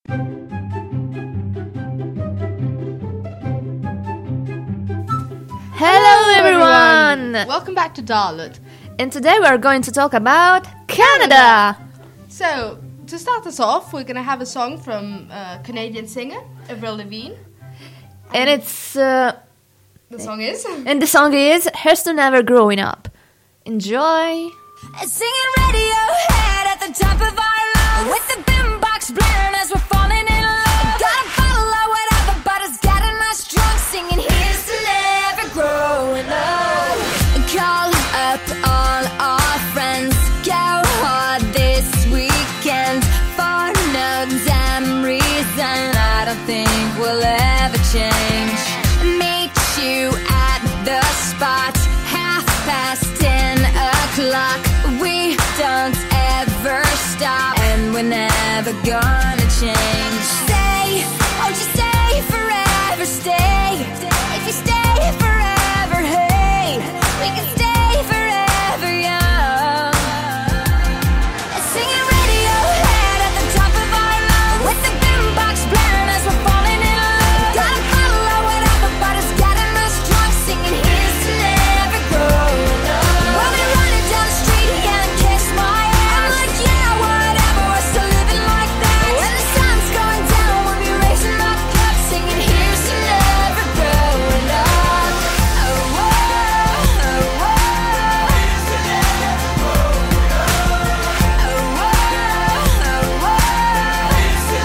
Hello everyone! Welcome back to Darlut. And today we're going to talk about Canada! So, to start us off, we're going to have a song from Canadian singer Avril Lavigne. And it's... The song is? And the song is Here's to Never Growing Up. Enjoy! Singing Radiohead at the top of our lungs, with the boombox blaring as we're falling in love. Got a bottle or whatever, but it's gotten us drunk. Singing Here's to Never Growing Up. Call up all our friends, go hard this weekend. For no damn reason, I don't think we'll ever change. Meet you at the spot, 10:30. We don't ever stop, and we're never gonna change. Stay, won't you stay forever? Stay, if you stay forever, hey, we can stay forever young. Singing Radiohead at the top of our lungs, with the boombox blaring as we're falling in love. Got a bottle or whatever, but it's gotten us drunk. Singing Here's to Never Growing Up. We'll be running down the street and kiss my ass. I'm like, yeah, whatever, we're still living like that. When the sun's going down, we'll be raising our cups, singing Here's to Never Growing Up. Oh, whoa, oh, whoa. Here's to never growing up. Oh, whoa, oh, whoa. Here's to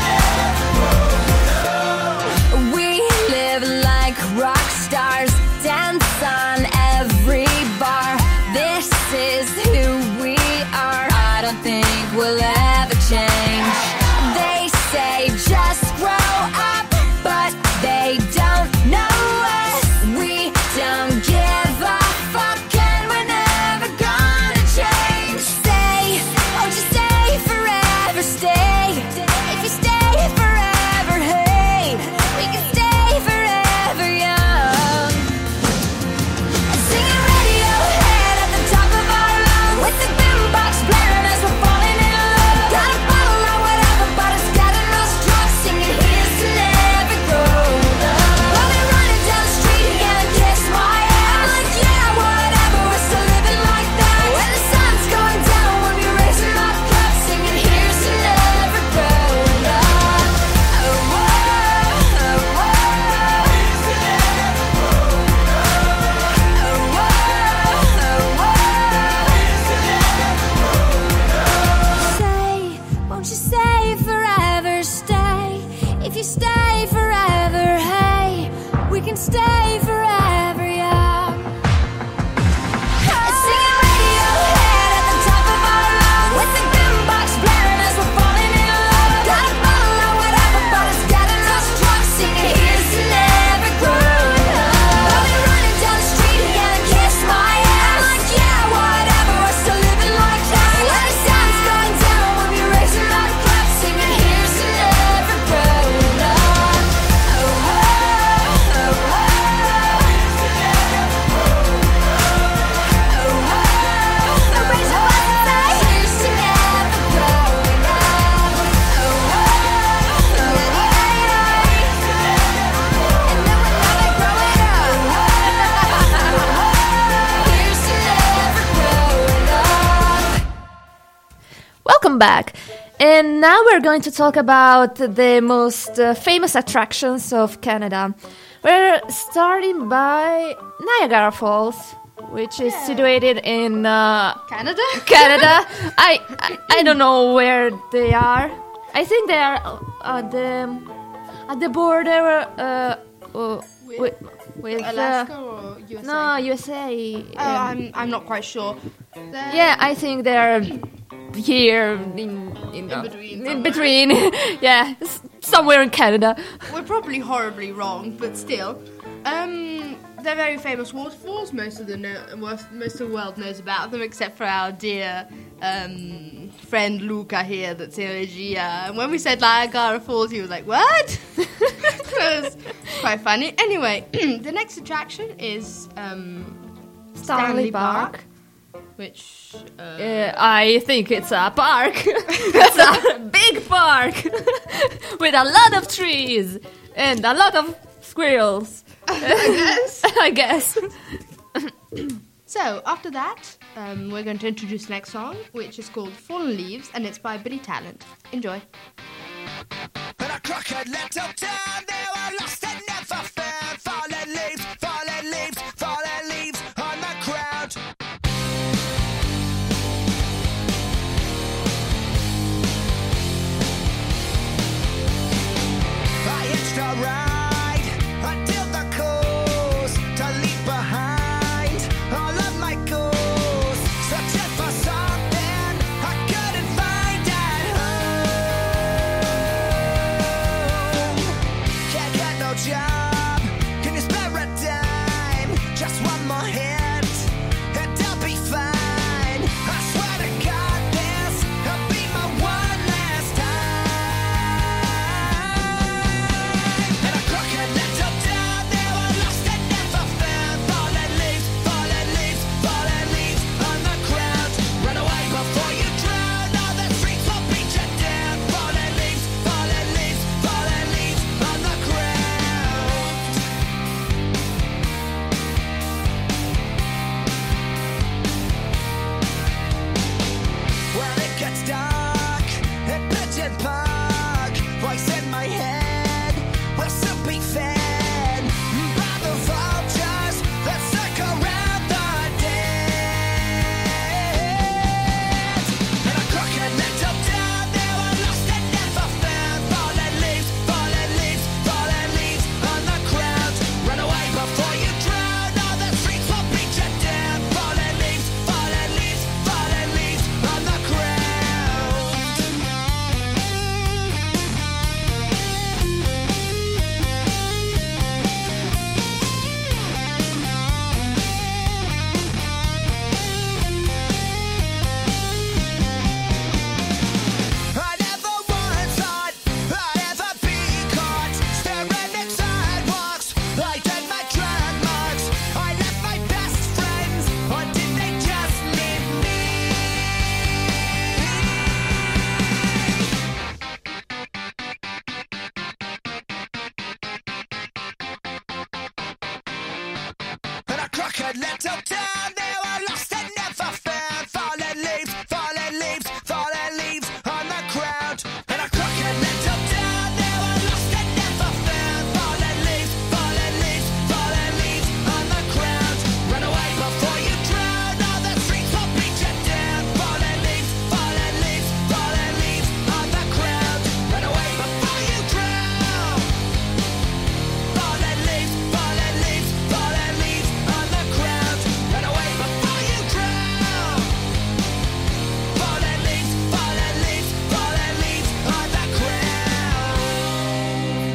never growing up. We live like rock stars, dance on every bar. This is who we are. I don't think we'll ever change. They say just grow up, but they don't know us. We don't give a fuck, and we're never gonna change. Stay, won't you stay forever? Stay, if you stay forever, hey, we can stay forever young. Singing Radiohead at the top of our lungs, with the boombox blaring as we're falling in love. Got a bottle or whatever, but it's gotten us drunk. Singing Here's to Never Growing Up. We'll be running down the street and kiss my ass. I'm like, yeah, whatever, we're still living like that. When the sun's going down, we'll be raising our cups, singing Here's to Never Growing Up. Oh, whoa, oh, whoa. Here's to never growing up. Oh, whoa, oh, whoa. Here's to never growing up. Say, won't you stay forever? Stay, if you stay forever, hey, we can stay forever young. Singing Radiohead at the top of our lungs, with the boombox blaring as we're falling in love. Got a bottle or whatever, but it's gotten us drunk. Singing Here's to Never Growing Up. We'll be running down the street and kiss my ass. I'm like, yeah, whatever, we're still living like that. When the sun's going down, we'll be raising our cups, singing Here's to Never Growing Up. Oh, whoa, oh, whoa. Here's to never growing up. Oh, whoa, raise your voice and say Here's to Never Growing Up. Oh, whoa, and then we're never growing up. Here's to Never Growing Up. Welcome back! And now we're going to talk about the most famous attractions of Canada. We're starting by Niagara Falls, which is situated in Canada? Canada. I don't know where they are. I think they are at the border with Alaska or USA? no USA. I'm not quite sure. Yeah, I think they're here in between. Yeah, somewhere in Canada. We're probably horribly wrong, but still. They're very famous waterfalls. Most of the world knows about them, except for our dear friend Luca here that's in Regia. And when we said Niagara Falls, he was like, what? It was quite funny. Anyway, the next attraction is Stanley Park. which I think it's a park. It's a big park with a lot of trees and a lot of squirrels. I guess. So, after that, we're going to introduce the next song, which is called Fallen Leaves, and it's by Billy Talent. Enjoy. In a crooked little town, they were lost and never found. Fallen leaves, fallen leaves, fallen leaves on the ground. I hitched a ride until the coast to leave behind all of my goals. Searching for something I couldn't find at home. Can't get no job. Can you spare a dime? Just one more hint, and I'll be fine. I swear to God, this'll be my one last time. In a crooked little town, they were lost and never found. Fallen leaves, fallen leaves, fallen leaves on the ground. Run away before you drown. All the streets will beat you down. Fallen leaves, fallen leaves, fallen leaves on the ground. When it gets dark in Pigeon Park, voice in my head will soon be fed by the vultures that circle around the dead. In a crooked little town, they were lost and never found. Fallen leaves, fallen leaves, fallen leaves on the ground. Run away before you drown. All the streets will beat you down. Fallen leaves, fallen leaves, fallen leaves on the ground. I never once thought I'd ever be caught staring at sidewalks, like dead my drag marks. I left my best friends, or did they just leave me? In a crooked little town, they were lost and never found. Fallen leaves, fallen leaves, fallen leaves on the ground. In a crooked little town, they were lost and never found. Fallen leaves, fallen leaves, fallen leaves on the ground. Run away before you drown. All the streets will beat you down. Fallen leaves, fallen leaves, fallen leaves on the ground. Run away before you drown. Fallen leaves, fallen leaves, fallen leaves on the ground. Run away before you drown. Fallen leaves, fallen leaves, fallen leaves on the ground.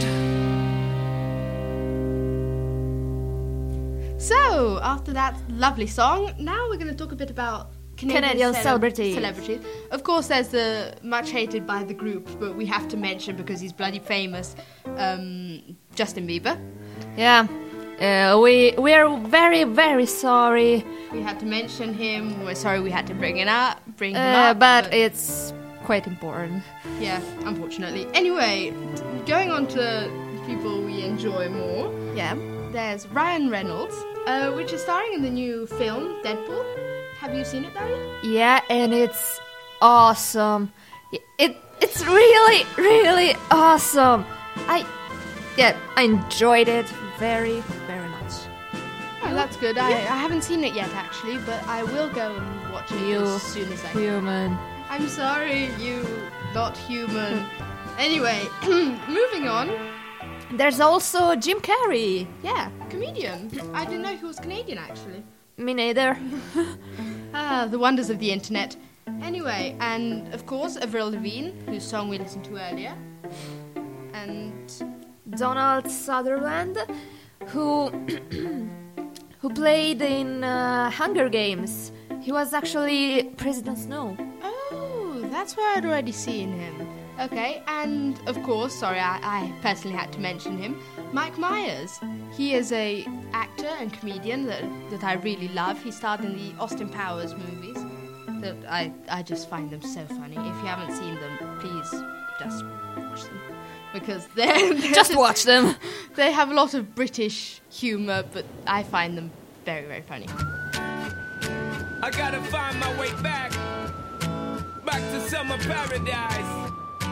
So, after that lovely song, now we're going to talk a bit about Canadian celebrities. Of course, there's the much hated by the group, but we have to mention because he's bloody famous, Justin Bieber. Yeah. We are very, very sorry. We had to mention him. We're sorry we had to bring him up. But it's quite important. Yeah, unfortunately. Anyway, going on to people we enjoy more. Yeah. There's Ryan Reynolds, which is starring in the new film Deadpool. Have you seen it, Daria? Yeah, and it's awesome. It's really, really awesome. I enjoyed it very, very much. Oh, that's good. I haven't seen it yet, actually, but I will go and watch it as soon as I can. Human. I'm sorry, you not human. Anyway, moving on. There's also Jim Carrey. Yeah, comedian. I didn't know he was Canadian, actually. Me neither. The wonders of the internet. Anyway, and of course, Avril Lavigne, whose song we listened to earlier. And Donald Sutherland, who played in Hunger Games. He was actually President Snow. oh, that's where I'd already seen him. Okay, and of course, sorry, I personally had to mention him, Mike Myers. He is a actor and comedian that I really love. He starred in the Austin Powers movies. That I just find them so funny. If you haven't seen them, please just watch them. Because they're Just watch them. They have a lot of British humour, but I find them very, very funny. I gotta find my way back to summer paradise.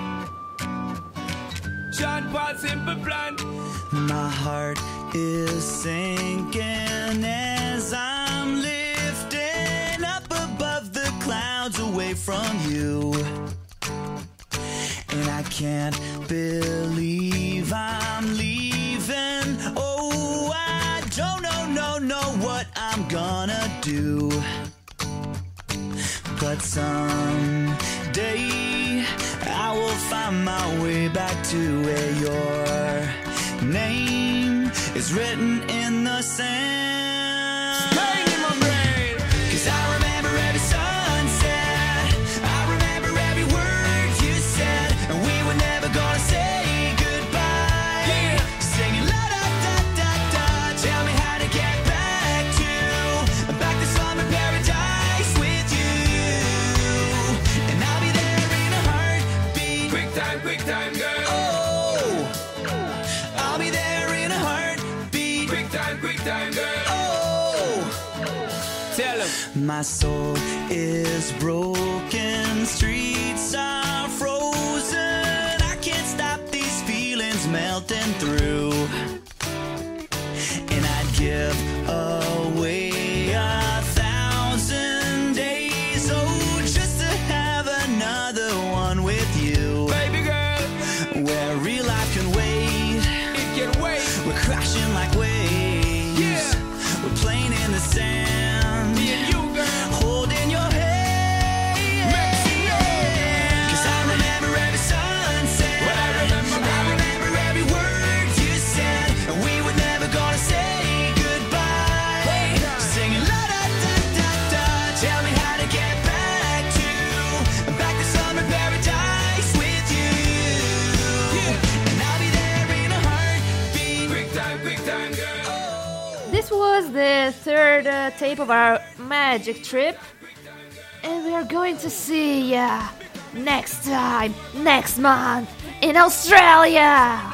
Sean Paul Simple Plan. My heart is sinking as I'm lifting up above the clouds away from you. And I can't believe I'm leaving. Oh, I don't know what I'm gonna do. But someday I will find my way back to where your name is written in the sand. Bang in my brain. 'Cause I remember every sunset, I remember every word you said, and we were never gonna say goodbye. Yeah. Singing la da da da da, tell me how to get back to summer paradise with you. And I'll be there in a heartbeat. Quick time, girl. Oh, I'll be there in a heartbeat. Quick time, girl. Oh, Tell him. my soul is broken, streets are frozen. I can't stop these feelings melting through. And I'd give away 1,000 days, oh, just to have another one with you. Baby girl, Where real life can wait, it can wait. we're crashing like waves. Yeah. We're playing in the sand, Me and you, girl. holding your hand. Maxine. 'Cause I remember every sunset. What I remember, I remember every word you said, and we were never gonna say goodbye. Singing la da da da da, tell me how to get back to summer paradise with you. And I'll be there in a heartbeat. Quick time, girl. This was the third tape of our magic trip, and we are going to see ya next time, next month, in Australia.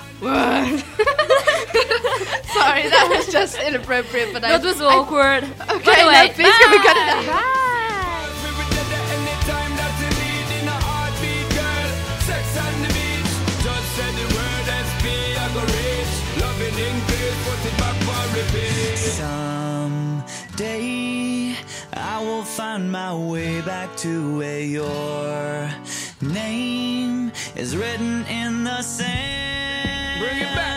Sorry, that was just inappropriate, but That was awkward. Okay, Anyway, no, please can we cut it out? bye. We were together anytime that you need in a heartbeat, girl. Sex on the beach. Just say the word SP, I go reach. Loving in peace, put it back for repeat. Someday I will find my way back to where your name is written in the sand. Bring it back.